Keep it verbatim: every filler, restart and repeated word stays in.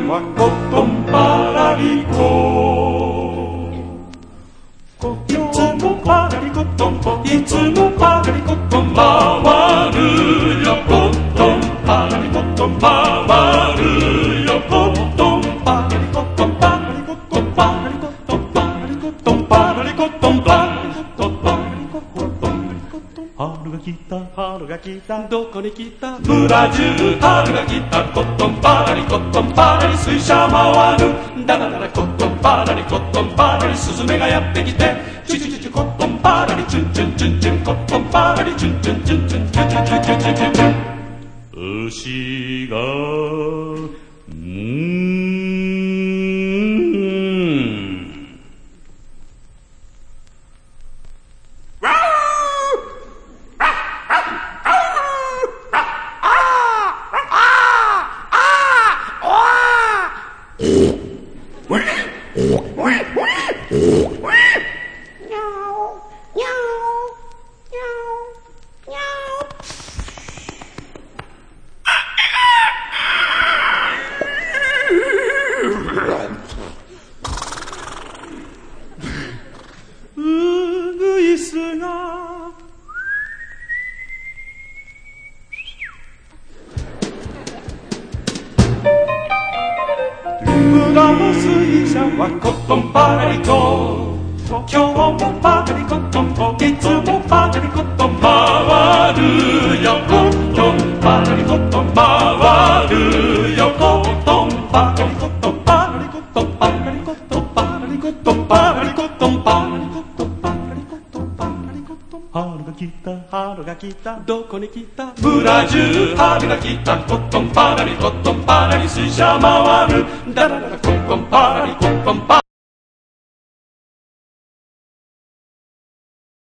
はコットンパラリコ。いつもパラリコットン、いつもパラリコットン回るよ。コットンパラリコットン回るよ。コットンパラリコットンパラリコットンパラリコットンパラリコットンパラリコットンパラリコットンパラリコットンパラリコットン。春が来た春が来たどこに来たブラジル。春が来たコットンパラリコットンパラリ水車回る。ダダダダコットンパラリコットンパラリスズメがやってきてチュチュチュチュコットンパラリチュンチュンチュンチュンコットンパラリチュンチュンチュンチュンチュンチュンチュンチュンチュンチュンチュン。牛がうーんワーうぐいすが村の水車はコットンパラリコ。今日もパラリコットン、いつもパラリコットン回るよ。コットンパラリコットン回るよ。コットンパラリコットンパラリコットンパラリコットンパラリコットンパラリコットンパラリコットンパラリコットンパラリコットン。春が来た春が来たどこに来たブラジル。春が来たコットンパラリコットンパラリ水車回る。ダダダダコットンパラリコットンパラリ